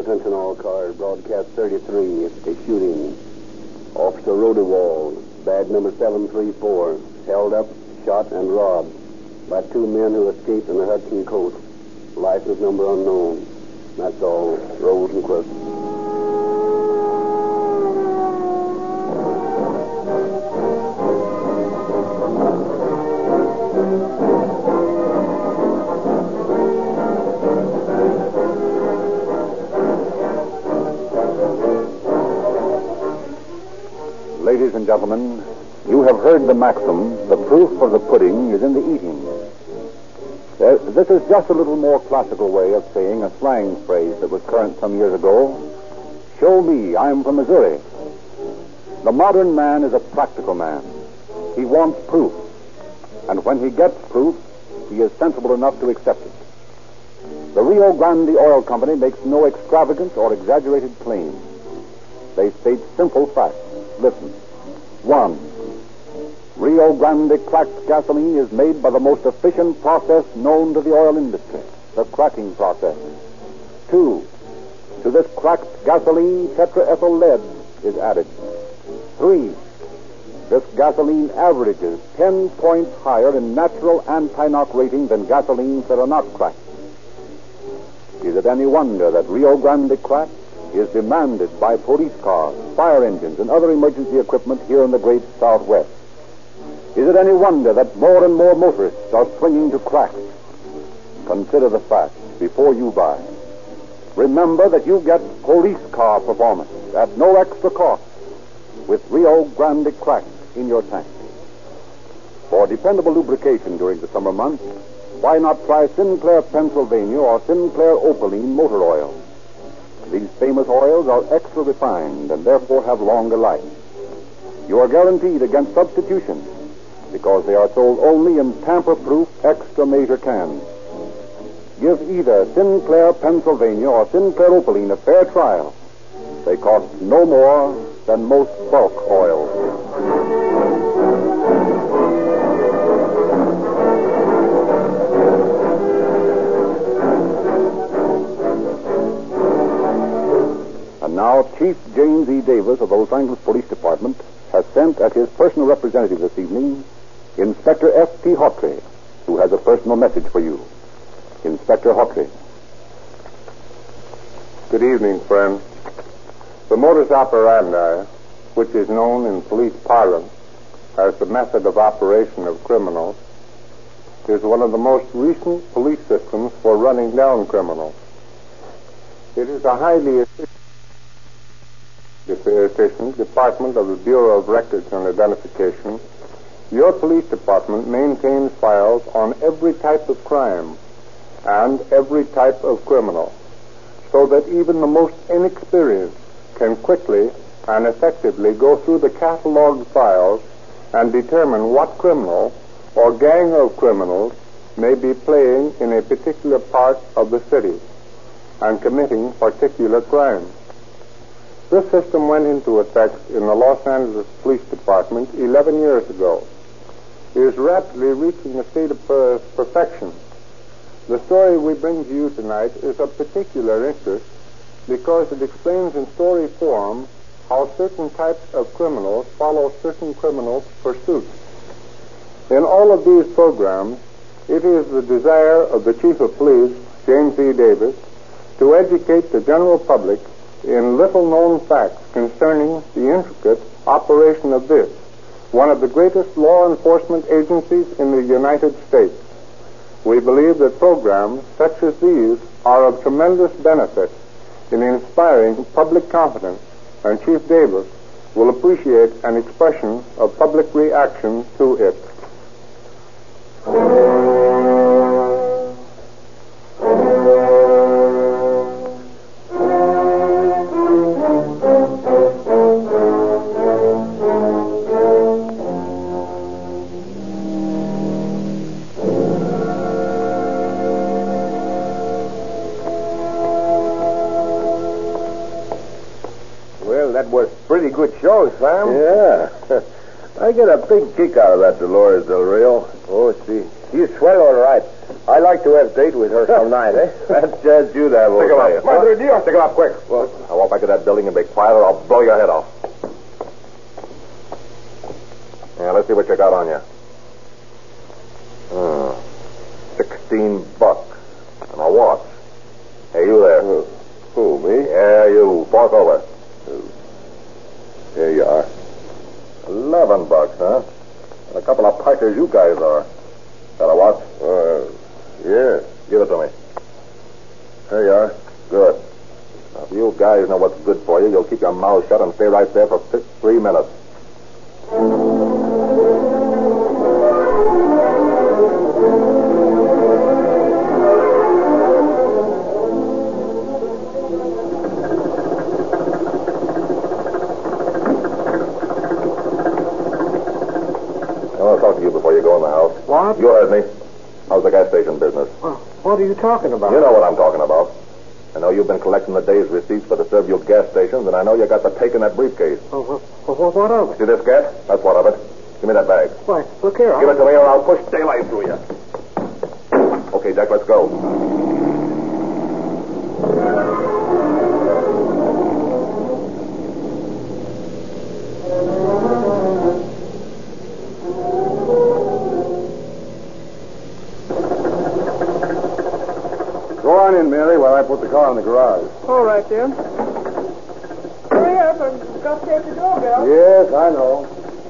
Attention all cars. Broadcast 33. It's a shooting. Officer Rodewald, badge number 734, held up, shot, and robbed by two men who escaped in the Hudson coast. License number unknown. That's all. Rosenquist. Ladies and gentlemen, you have heard the maxim, the proof of the pudding is in the eating. This is just a little more classical way of saying a slang phrase that was current some years ago. Show me, I'm from Missouri. The modern man is a practical man. He wants proof. And when he gets proof, he is sensible enough to accept it. The Rio Grande Oil Company makes no extravagant or exaggerated claims. They state simple facts. Listen. 1. Rio Grande cracked gasoline is made by the most efficient process known to the oil industry, the cracking process. 2. To this cracked gasoline, tetraethyl lead is added. 3. This gasoline averages 10 points higher in natural anti-knock rating than gasolines that are not cracked. Is it any wonder that Rio Grande crack is demanded by police cars, fire engines, and other emergency equipment here in the great Southwest? Is it any wonder that more and more motorists are swinging to crack? Consider the facts before you buy. Remember that you get police car performance at no extra cost with Rio Grande crack in your tank. For dependable lubrication during the summer months, why not try Sinclair Pennsylvania or Sinclair Opaline motor oil? These famous oils are extra refined and therefore have longer life. You are guaranteed against substitution because they are sold only in tamper-proof extra major cans. Give either Sinclair Pennsylvania or Sinclair Opaline a fair trial. They cost no more than most bulk oils. And now, Chief James E. Davis of the Los Angeles Police Department has sent as his personal representative this evening Inspector F.T. Hawtrey, who has a personal message for you. Inspector Hawtrey. Good evening, friend. The modus operandi, which is known in police parlance as the method of operation of criminals, is one of the most recent police systems for running down criminals. It is a highly efficient department of the Bureau of Records and Identification. Your police department maintains files on every type of crime and every type of criminal, so that even the most inexperienced can quickly and effectively go through the cataloged files and determine what criminal or gang of criminals may be playing in a particular part of the city and committing particular crimes. This system went into effect in the Los Angeles Police Department 11 years ago. It is rapidly reaching a state of perfection. The story we bring to you tonight is of particular interest because it explains in story form how certain types of criminals follow certain criminal pursuits. In all of these programs, it is the desire of the Chief of Police, James E. Davis, to educate the general public in little-known facts concerning the intricate operation of this, one of the greatest law enforcement agencies in the United States. We believe that programs such as these are of tremendous benefit in inspiring public confidence, and Chief Davis will appreciate an expression of public reaction to it. That was pretty good show, Sam. Yeah. I get a big kick out of that Dolores Del Rio. Oh, see. He's swell, all right. I like to have date with her some night, eh? That's just you there, Stick 'em up. Madre Dios. Stick 'em up, quick. Well, Now walk back to that building and be quiet or I'll blow your head off. Yeah, let's see what you got on you. 16 bucks. And a watch. Hey, you there. who, me? Yeah, you. Fork over. Here you are. 11 bucks, huh? And a couple of pikers you guys are. Got a watch? Yeah. Give it to me. Here you are. Good. Now, if you guys know what's good for you, you'll keep your mouth shut and stay right there for 3 minutes. I want to talk to you before you go in the house. What? You heard me. How's the gas station business? What are you talking about? You know what I'm talking about. I know you've been collecting the day's receipts for the Servfield gas stations, and I know you got the take in that briefcase. What of it? See this gas? That's what of it. Give me that bag. Why, look here. Give it to me or I'll push daylight through you. Okay, Jack, let's go. Go on in, Mary, while I put the car in the garage. All right, dear. Hurry up. I've got to take the doorbell. Yes, I know.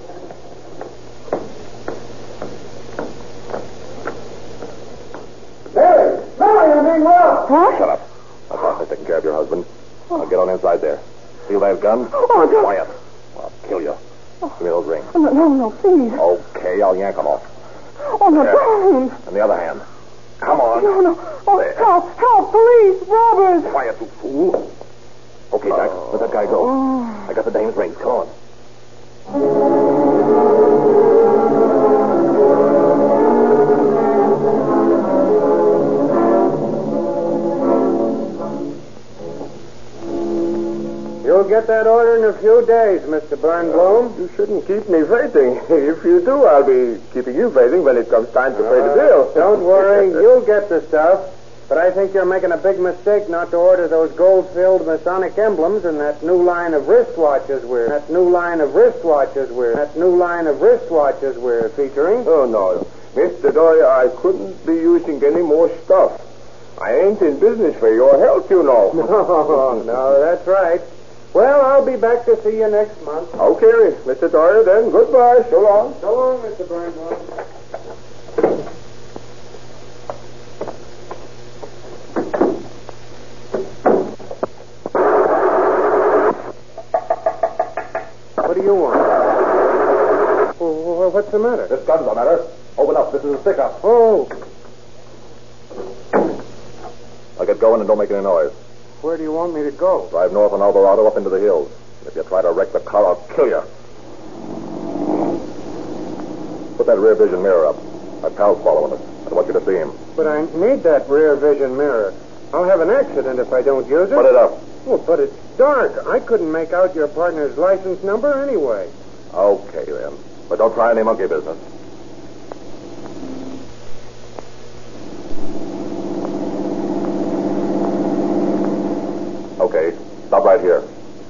Mary! Mary, I'm being robbed! What? Shut up. I'll start taking care of your husband. I'll get on inside there. Feel that gun? Oh, no. Quiet. I'll kill you. Give me those rings. No, please. Okay, I'll yank them off. Oh, no, Yeah. don't. And the other hand. Come on. No. Oh, help, police, robbers. Quiet, you fool. Okay, Jack, let that guy go. I got the dame's rings. Come on. You'll get that order in a few days, Mr. Burnbloom. You shouldn't keep me waiting. If you do, I'll be keeping you waiting when it comes time to pay the bill. Don't worry, you'll get the stuff. But I think you're making a big mistake not to order those gold-filled Masonic emblems and that new line of wristwatches we're featuring. Oh, no. Mr. Doyle, I couldn't be using any more stuff. I ain't in business for your help, you know. No, that's right. Well, I'll be back to see you next month. Okay, Mr. Doyle, then. Goodbye. So long. So long, Mr. Burnbloom. What do you want? What's the matter? This gun's the matter. Open up. This is a stick-up. Oh, I'll get going and don't make any noise. where do you want me to go? Drive north on Alvarado up into the hills. If you try to wreck the car, I'll kill you. Put that rear vision mirror up. My pal's following us. I want you to see him. But I need that rear vision mirror. I'll have an accident if I don't use it. Put it up. Oh, but it's dark. I couldn't make out your partner's license number anyway. Okay, then. But don't try any monkey business. Okay, stop right here.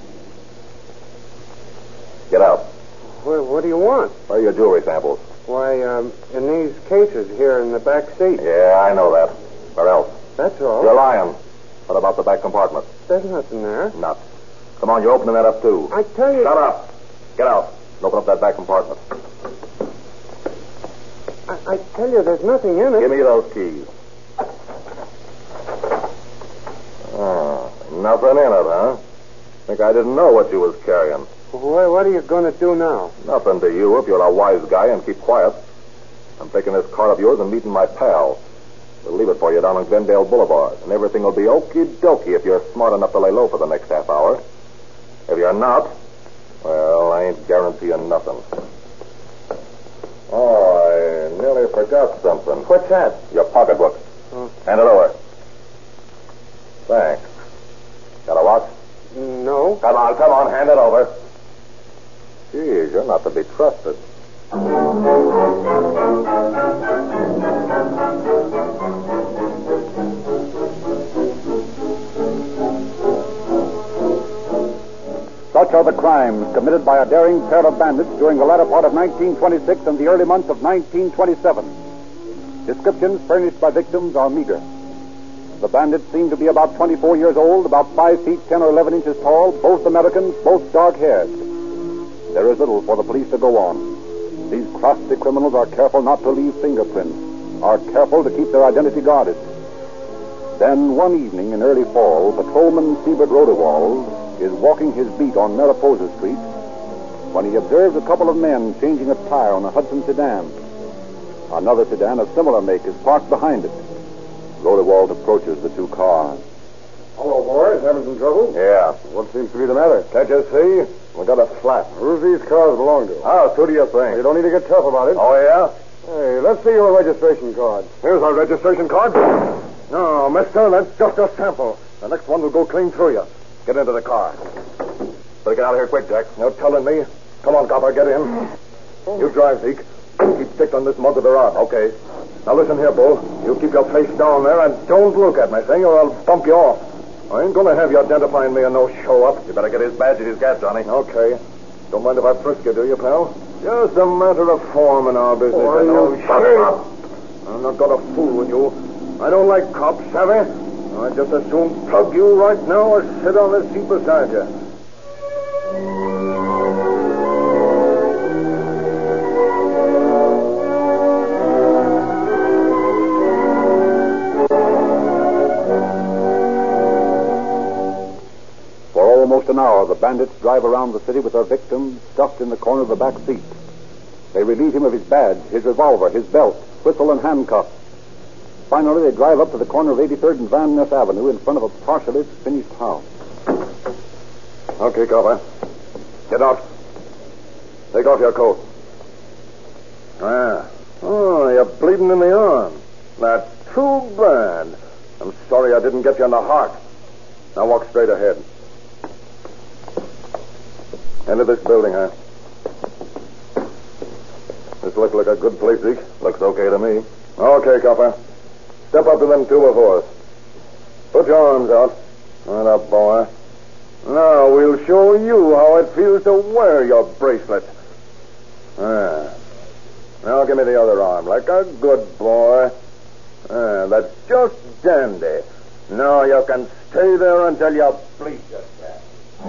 Get out. What do you want? Where are your jewelry samples? Why, in these cases here in the back seat. Yeah, I know that. Where else? That's all. You're lying. What about the back compartment? There's nothing there. Nuts. Come on, you're opening that up, too. I tell you... Shut up. Get out. And open up that back compartment. I tell you, there's nothing in it. Give me those keys. Nothing in it, huh? Think I didn't know what you was carrying. What are you going to do now? Nothing to you if you're a wise guy and keep quiet. I'm taking this car of yours and meeting my pal. We'll leave it for you down on Glendale Boulevard, and everything will be okie-dokie if you're smart enough to lay low for the next half hour. If you're not, well, I ain't guaranteeing nothing. Oh, I nearly forgot something. What's that? Your pocketbook. Hand it over. Thanks. Got a watch? No. Come on, hand it over. Geez, you're not to be trusted. Such are the crimes committed by a daring pair of bandits during the latter part of 1926 and the early months of 1927. Descriptions furnished by victims are meager. The bandits seem to be about 24 years old, about 5 feet 10 or 11 inches tall, both Americans, both dark-haired. There is little for the police to go on. These crafty criminals are careful not to leave fingerprints, are careful to keep their identity guarded. Then one evening in early fall, Patrolman Siebert Rodewald is walking his beat on Mariposa Street when he observes a couple of men changing a tire on a Hudson sedan. Another sedan of similar make is parked behind it. Rodewald approaches the two cars. Hello, boys. Having some trouble? Yeah. What seems to be the matter? Can't you see? We got a flat. Who's these cars belong to? House, who do you think? You don't need to get tough about it. Oh, yeah? Hey, let's see your registration card. Here's our registration card. No, mister, that's just a sample. The next one will go clean through you. Get into the car. Better get out of here quick, Jack. No telling me. Come on, copper, get in. You drive, Zeke. Keep stick on this mug of the rod. Okay. Now listen here, Bull. You keep your face down there and don't look at me, thing, or I'll bump you off. I ain't gonna have you identifying me and no show up. You better get his badge and his gas, Johnny. Okay. Don't mind if I frisk you, do you, pal? Just a matter of form in our business. Oh, shut up. I'm not gonna fool with you. I don't like cops, savvy? I'd just as soon plug you right now or sit on the seat beside you. For almost an hour, the bandits drive around the city with their victim stuffed in the corner of the back seat. They relieve him of his badge, his revolver, his belt, whistle, and handcuffs. Finally, they drive up to the corner of 83rd and Van Ness Avenue in front of a partially finished house. Okay, copper. Get out. Take off your coat. Oh, you're bleeding in the arm. That's too bad. I'm sorry I didn't get you in the heart. Now walk straight ahead. Into this building, huh? This looks like a good place, Zeke. Looks okay to me. Okay, copper. Step up to them 2x4s. Put your arms out. Right up, boy. Now we'll show you how it feels to wear your bracelet. Now give me the other arm, like a good boy. That's just dandy. Now you can stay there until you bleed to death.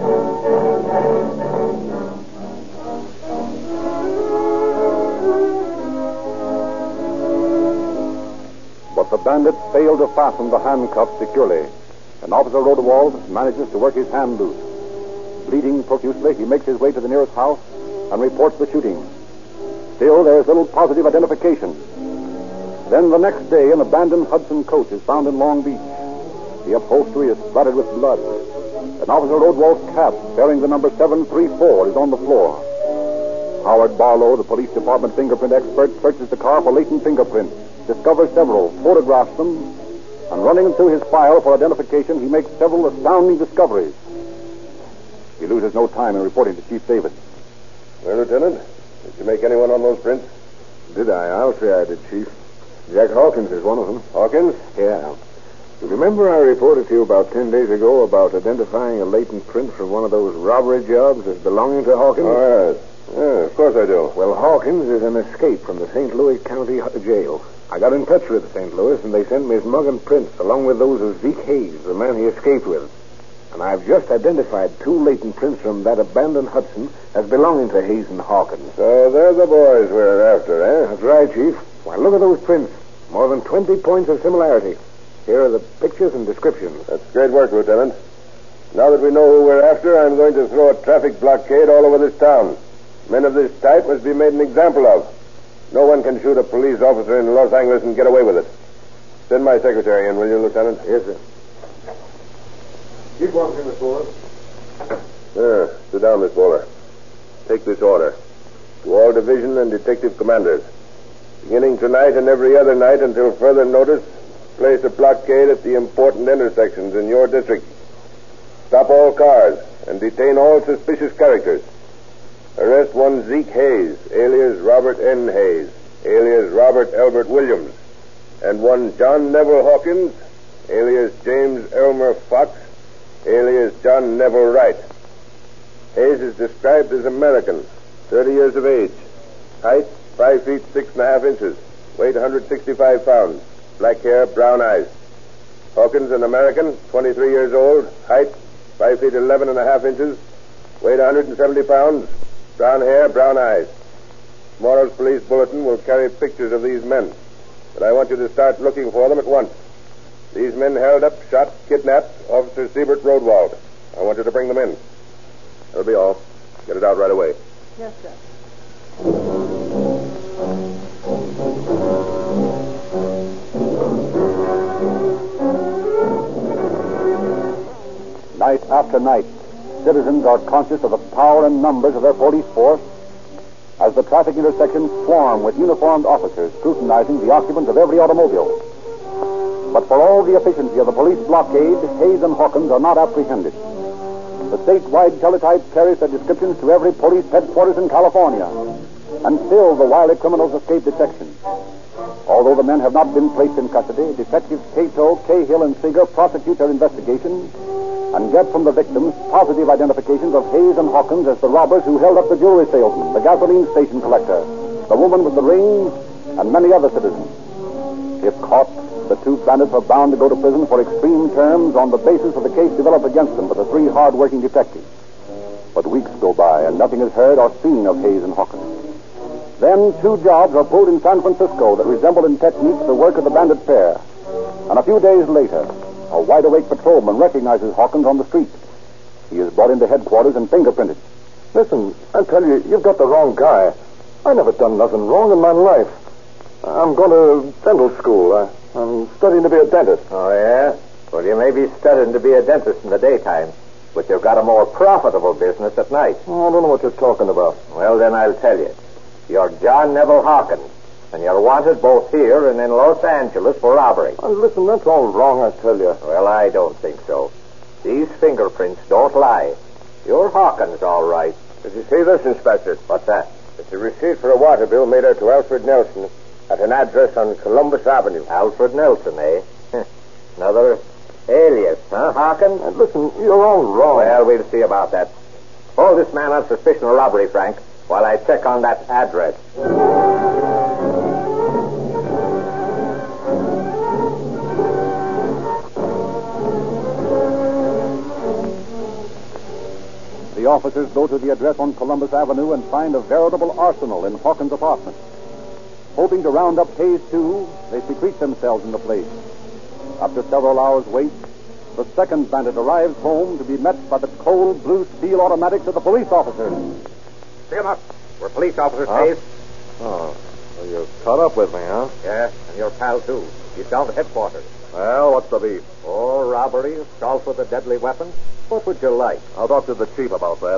But the bandits fail to fasten the handcuffs securely, and Officer Rodewald manages to work his hand loose. Bleeding profusely, he makes his way to the nearest house and reports the shooting. Still, there is little positive identification. Then the next day, an abandoned Hudson coach is found in Long Beach. The upholstery is splattered with blood. And Officer Rodewald's cap, bearing the number 734, is on the floor. Howard Barlow, the police department fingerprint expert, searches the car for latent fingerprints, discovers several, photographs them, and running through his file for identification, he makes several astounding discoveries. He loses no time in reporting to Chief David. Well, Lieutenant, did you make anyone on those prints? Did I? I'll say I did, Chief. Jack Hawkins is one of them. Hawkins? Yeah. You remember I reported to you about 10 days ago about identifying a latent print from one of those robbery jobs as belonging to Hawkins? Oh, yes. Yeah, of course I do. Well, Hawkins is an escape from the St. Louis County Jail. I got in touch with St. Louis, and they sent me his mug and prints, along with those of Zeke Hayes, the man he escaped with. And I've just identified 2 latent prints from that abandoned Hudson as belonging to Hayes and Hawkins. So they're the boys we're after, eh? That's right, Chief. Why, look at those prints. More than 20 points of similarity. Here are the pictures and descriptions. That's great work, Lieutenant. Now that we know who we're after, I'm going to throw a traffic blockade all over this town. Men of this type must be made an example of. No one can shoot a police officer in Los Angeles and get away with it. Send my secretary in, will you, Lieutenant? Yes, sir. Keep walking, Miss Bowler. Sit down, Miss Bowler. Take this order. To all division and detective commanders. Beginning tonight and every other night until further notice, place a blockade at the important intersections in your district. Stop all cars and detain all suspicious characters. Arrest one Zeke Hayes, alias Robert N. Hayes, alias Robert Albert Williams, and one John Neville Hawkins, alias James Elmer Fox, alias John Neville Wright. Hayes is described as American, 30 years of age. Height, 5 feet 6.5 inches. Weight, 165 pounds. Black hair, brown eyes. Hawkins, an American, 23 years old. Height, 5 feet 11.5 inches. Weight, 170 pounds. Brown hair, brown eyes. Tomorrow's police bulletin will carry pictures of these men. But I want you to start looking for them at once. These men held up, shot, kidnapped Officer Siebert Rodewald. I want you to bring them in. That'll be all. Get it out right away. Yes, sir. Night after night, citizens are conscious of the power and numbers of their police force as the traffic intersections swarm with uniformed officers scrutinizing the occupants of every automobile. But for all the efficiency of the police blockade, Hayes and Hawkins are not apprehended. The statewide teletype carries their descriptions to every police headquarters in California, and still the wily criminals escape detection. Although the men have not been placed in custody, Detectives Cato, Cahill, and Seeger prosecute their investigation and get from the victims positive identifications of Hayes and Hawkins as the robbers who held up the jewelry salesman, the gasoline station collector, the woman with the rings, and many other citizens. If caught, the two bandits are bound to go to prison for extreme terms on the basis of the case developed against them by the three hard-working detectives. But weeks go by, and nothing is heard or seen of Hayes and Hawkins. Then two jobs are pulled in San Francisco that resemble in technique the work of the bandit pair. And a few days later, a wide-awake patrolman recognizes Hawkins on the street. He is brought into headquarters and fingerprinted. Listen, I tell you, you've got the wrong guy. I never done nothing wrong in my life. I'm going to dental school. I'm studying to be a dentist. Oh, yeah? Well, you may be studying to be a dentist in the daytime, but you've got a more profitable business at night. Oh, I don't know what you're talking about. Well, then I'll tell you. You're John Neville Hawkins, and you're wanted both here and in Los Angeles for robbery. Oh, listen, that's all wrong, I tell you. Well, I don't think so. These fingerprints don't lie. You're Hawkins, all right. Did you see this, Inspector? What's that? It's a receipt for a water bill made out to Alfred Nelson at an address on Columbus Avenue. Alfred Nelson, eh? Another alias, huh, Hawkins? Listen, you're all wrong. Well, we'll see about that. Hold this man on suspicion of robbery, Frank, while I check on that address. The officers go to the address on Columbus Avenue and find a veritable arsenal in Hawkins' apartment. Hoping to round up Hayes, too, they secrete themselves in the place. After several hours' wait, the second bandit arrives home to be met by the cold blue steel automatics of the police officers. See him up. We're police officers, Hayes. Oh, well, you caught up with me, huh? Yeah, and your pal, too. He's down to headquarters. Well, what's the beef? Oh, robbery, assault with a deadly weapon. What would you like? I'll talk to the chief about that.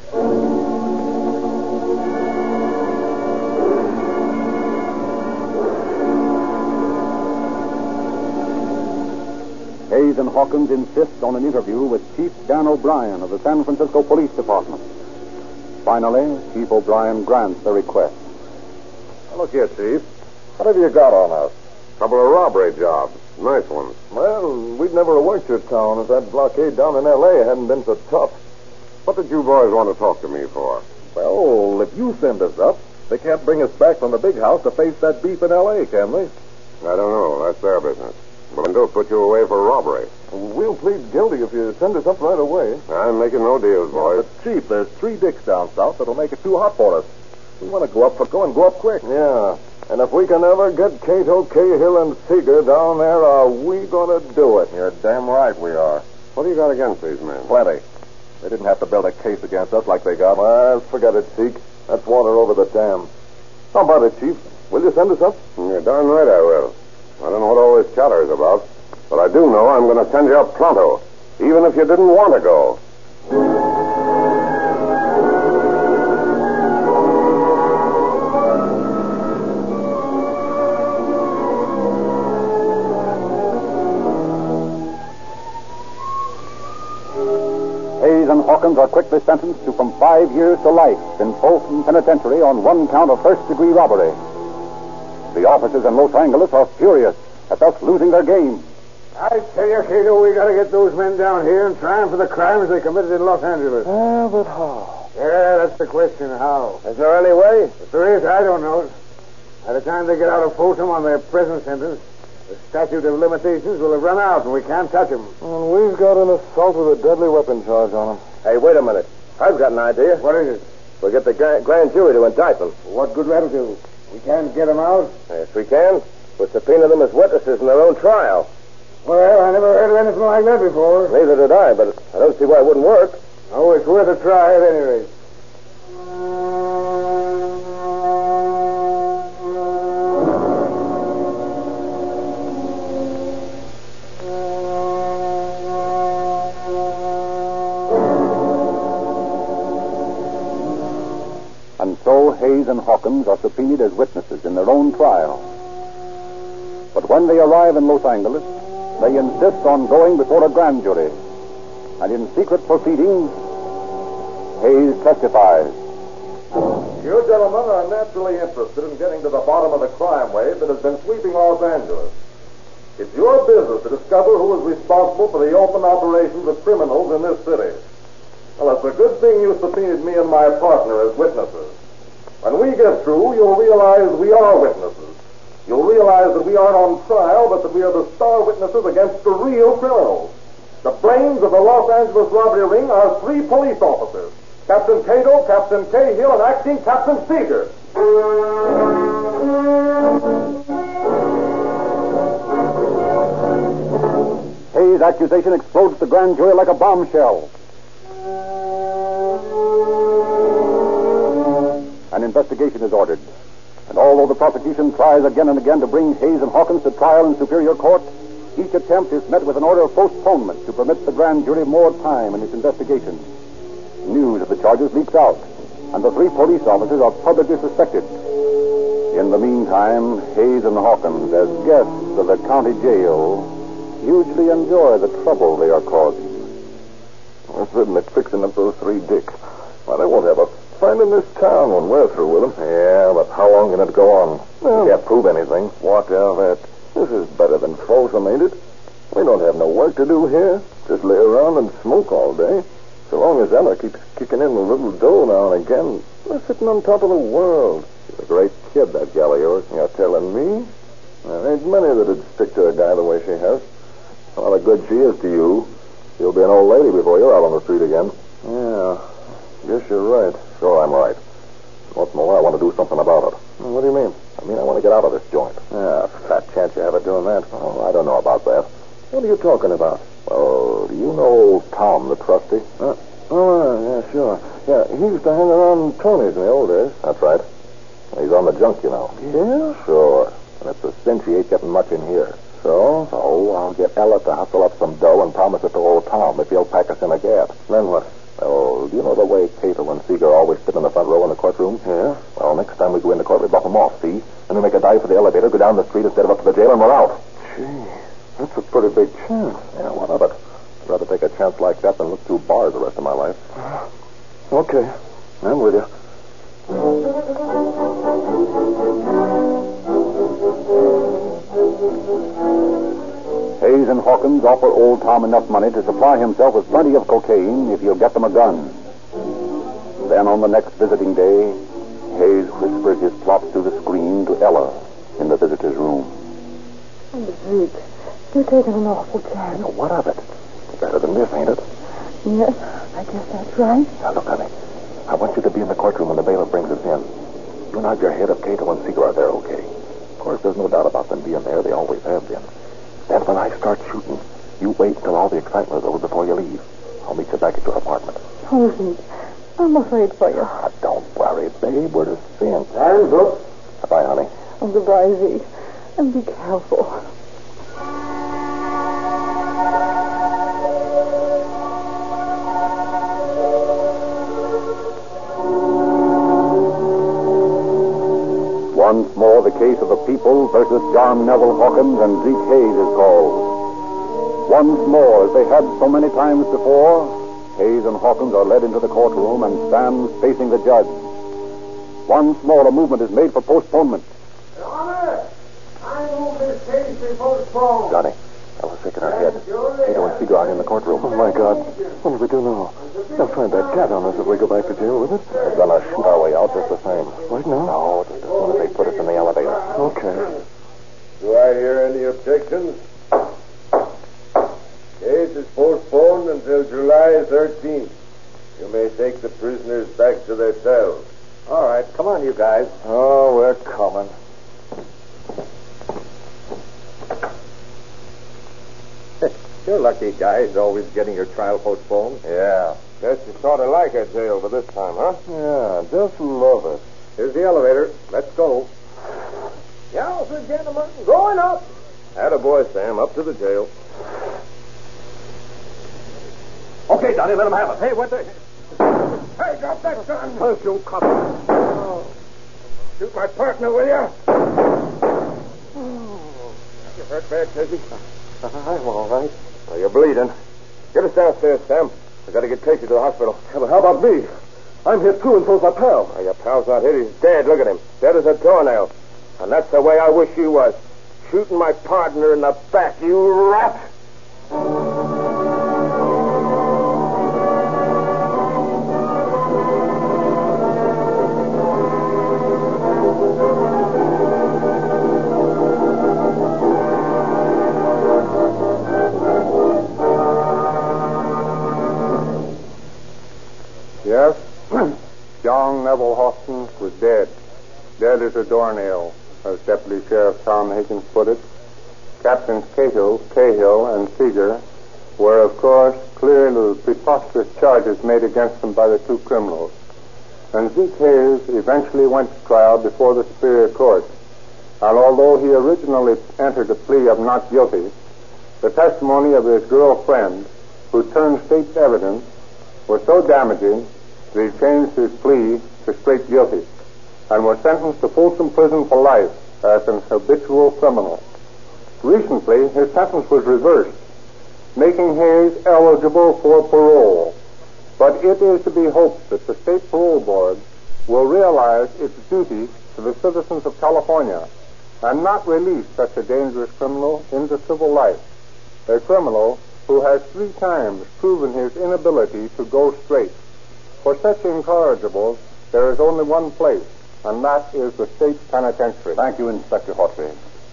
Hayes and Hawkins insist on an interview with Chief Dan O'Brien of the San Francisco Police Department. Finally, Chief O'Brien grants the request. Look here, Chief. What have you got on us? Couple of robbery jobs. Nice ones. Well, we'd never have worked your town if that blockade down in L.A. hadn't been so tough. What did you boys want to talk to me for? Well, if you send us up, they can't bring us back from the big house to face that beef in L.A., can they? I don't know. That's their business. But they'll put you away for robbery. We'll plead guilty if you send us up right away. I'm making no deals, boys. But, Chief, there's 3 dicks down south that'll make it too hot for us. We want to go up quick. Yeah. And if we can ever get Cato, Cahill, and Seeger down there, are we going to do it? You're damn right we are. What do you got against these men? Plenty. They didn't have to build a case against us like they got. Well, forget it, Seek. That's water over the dam. How about it, Chief? Will you send us up? You're darn right I will. I don't know what all this chatter is about, but I do know I'm going to send you up pronto, even if you didn't want to go. Hayes and Hawkins are quickly sentenced to from 5 years to life in Folsom Penitentiary on one count of first-degree robbery. The officers in Los Angeles are furious at thus losing their game. I tell you, Cato, we gotta get those men down here and try them for the crimes they committed in Los Angeles. But how? Yeah, that's the question, how. Is there any way? If there is, I don't know. By the time they get out of Folsom on their present sentence, the statute of limitations will have run out and we can't touch them. And we've got an assault with a deadly weapon charge on them. Hey, wait a minute. I've got an idea. What is it? We'll get the grand jury to indict them. What good that'll do? We can't get them out? Yes, we can. We'll subpoena them as witnesses in their own trial. Well, I never heard of anything like that before. Neither did I, but I don't see why it wouldn't work. Oh, it's worth a try at any rate. And so Hayes and Hawkins are subpoenaed as witnesses in their own trial. But when they arrive in Los Angeles, they insist on going before a grand jury. And in secret proceedings, Hayes testifies. You gentlemen are naturally interested in getting to the bottom of the crime wave that has been sweeping Los Angeles. It's your business to discover who is responsible for the open operations of criminals in this city. Well, it's a good thing you subpoenaed me and my partner as witnesses. When we get through, you'll realize we are witnesses. You'll realize that we aren't on trial, but that we are the star witnesses against the real criminals. The brains of the Los Angeles robbery ring are 3 police officers. Captain Cato, Captain Cahill, and acting Captain Seeger. Hayes' accusation explodes the grand jury like a bombshell. An investigation is ordered. And although the prosecution tries again and again to bring Hayes and Hawkins to trial in Superior Court, each attempt is met with an order of postponement to permit the grand jury more time in its investigation. News of the charges leaks out, and the 3 police officers are publicly suspected. In the meantime, Hayes and Hawkins, as guests of the county jail, hugely enjoy the trouble they are causing. We're certainly fixing up those 3 dicks. Why, they won't have a friend in this town when we're through with them. Yeah, but how long can it go on? Well, we can't prove anything. What of it? This is better than Folsom, ain't it? We don't have no work to do here. Just lay around and smoke all day. So long as Ella keeps kicking in a little dough now and again, we're sitting on top of the world. She's a great kid, that gal of yours. You're telling me? There ain't many that'd stick to a guy the way she has. How good she is to you. You'll be an old lady before you're out on the street again. Yeah, guess you're right. Sure, I'm right. Once in a while, I want to do something about it. What do you mean? I mean, I want to get out of this joint. Yeah, fat chance you have of doing that. Oh, I don't know about that. What are you talking about? Oh, do you know old Tom, the trustee? Yeah, sure. Yeah, he used to hang around Tony's in the old days. That's right. He's on the junk, you know. Yeah? Sure. And it's a cinch he ain't getting much in here. So? So, I'll get Ella to hustle up some dough and promise it to old Tom if he'll pack us in a gap. Then what? Oh, do you know the way Cato and Seeger always sit in the front row in the courtroom? Yeah. Well, next time we go in the court, we buff them off, see? And we make a dive for the elevator, go down the street instead of up to the jail, and we're out. Gee, that's a pretty big chance. Yeah, what of it? I'd rather take a chance like that than look through bars the rest of my life. Okay. I'm with you. Hayes and Hawkins offer old Tom enough money to supply himself with plenty of cocaine if he'll get them a gun. Then on the next visiting day, Hayes whispers his plot through the screen to Ella in the visitor's room. Oh, Zeke, you're taking an awful chance. Now, what of it? Better than this, ain't it? Yes, I guess that's right. Now, look, honey. I want you to be in the courtroom when the bailiff brings us in. You nod your head if Cato and Seeger are there, okay? Of course, there's no doubt about them being there. They always have been. Then when I start shooting, you wait until all the excitement is over before you leave. I'll meet you back at your apartment. Oh, Zeke, I'm afraid for you. Don't worry, babe. We're to sin. Hands up. Bye, honey. Oh, goodbye, Zeke. And be careful. Once more, the case of the people versus John Neville Hawkins and Zeke Hayes is called. Once more, as they had so many times before, Hayes and Hawkins are led into the courtroom and stand facing the judge. Once more, a movement is made for postponement. Your Honor, I move this case be postponed. Johnny, Ella's shaking her head. Cato and Seeger are in the courtroom. Oh, my God. What do we do now? They'll find that cat on us if we go back to jail with it. They're going to shoot our way out just the same. Right now? No, just as soon as they put us in the elevator. Okay. Do I hear any objections? Case is postponed until July 13th. You may take the prisoners back to their cells. All right, come on, you guys. Oh, we're coming. You're lucky, guys, always getting your trial postponed. Yeah. Guess you sort of like our jail for this time, huh? Yeah, just love it. Here's the elevator. Let's go. Yeah, sir, gentlemen, going up. Attaboy, Sam, up to the jail. Okay, Donnie, let him have it. Hey, what the... Hey, drop that gun. Hush, you cop. Oh. Shoot my partner, will you? You hurt bad, Casey? I'm all right. Oh, you're bleeding. Get us downstairs, Sam. We got to get Casey to the hospital. Yeah, but how about me? I'm hit too, and so's my pal. Oh, your pal's not hit. He's dead. Look at him. Dead as a doornail. And that's the way I wish you was. Shooting my partner in the back, you rat. Yes, John Neville Hawkins was dead. Dead as a doornail, as Deputy Sheriff Tom Higgins put it. Captains Cahill, and Seeger were, of course, clearly the preposterous charges made against them by the two criminals. And Zeke Hayes eventually went to trial before the Superior Court. And although he originally entered a plea of not guilty, the testimony of his girlfriend, who turned state's evidence, was so damaging that he changed his plea to straight guilty and was sentenced to Folsom Prison for life as an habitual criminal. Recently, his sentence was reversed, making Hayes eligible for parole. But it is to be hoped that the State Parole Board will realize its duty to the citizens of California and not release such a dangerous criminal into civil life, a criminal who has 3 times proven his inability to go straight. For such incorrigibles, there is only one place, and that is the state penitentiary. Thank you, Inspector Hawtrey.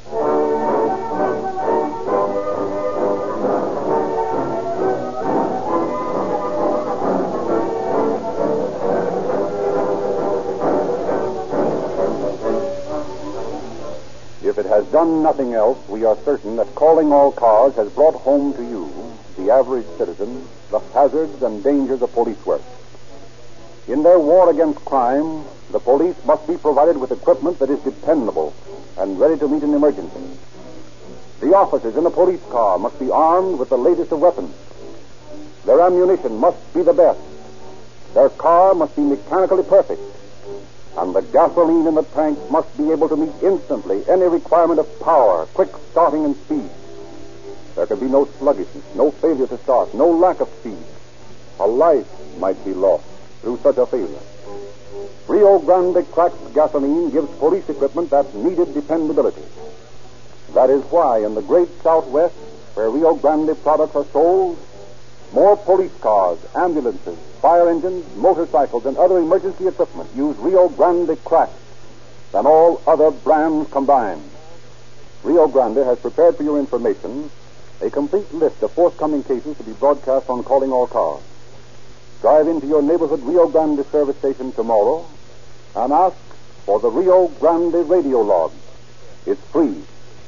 If it has done nothing else, we are certain that Calling All Cars has brought home to you, the average citizen, the hazards and dangers of police work. In their war against crime, the police must be provided with equipment that is dependable and ready to meet an emergency. The officers in a police car must be armed with the latest of weapons. Their ammunition must be the best. Their car must be mechanically perfect. And the gasoline in the tank must be able to meet instantly any requirement of power, quick starting, and speed. There can be no sluggishness, no failure to start, no lack of speed. A life might be lost through such a failure. Rio Grande cracked gasoline gives police equipment that needed dependability. That is why in the great Southwest, where Rio Grande products are sold, more police cars, ambulances, fire engines, motorcycles, and other emergency equipment use Rio Grande cracked than all other brands combined. Rio Grande has prepared for your information a complete list of forthcoming cases to be broadcast on Calling All Cars. Drive into your neighborhood Rio Grande service station tomorrow and ask for the Rio Grande radio log. It's free.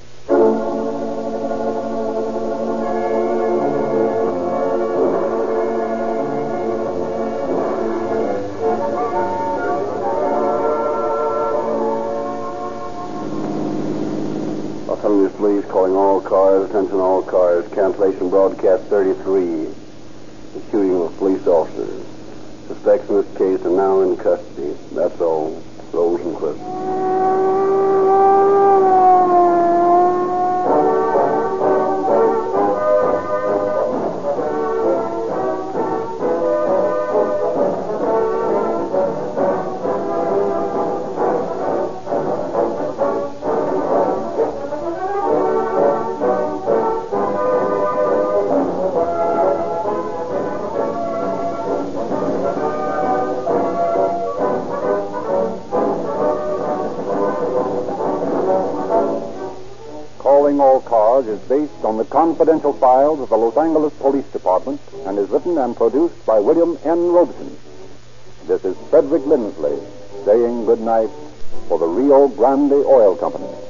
Los Angeles Police calling all cars, attention all cars, cancellation broadcast 33. The shooting of police officers. Suspects in this case are now in custody. That's all. Rosenquist. Searching All Cars is based on the confidential files of the Los Angeles Police Department and is written and produced by William N. Robeson. This is Frederick Lindsley saying good night for the Rio Grande Oil Company.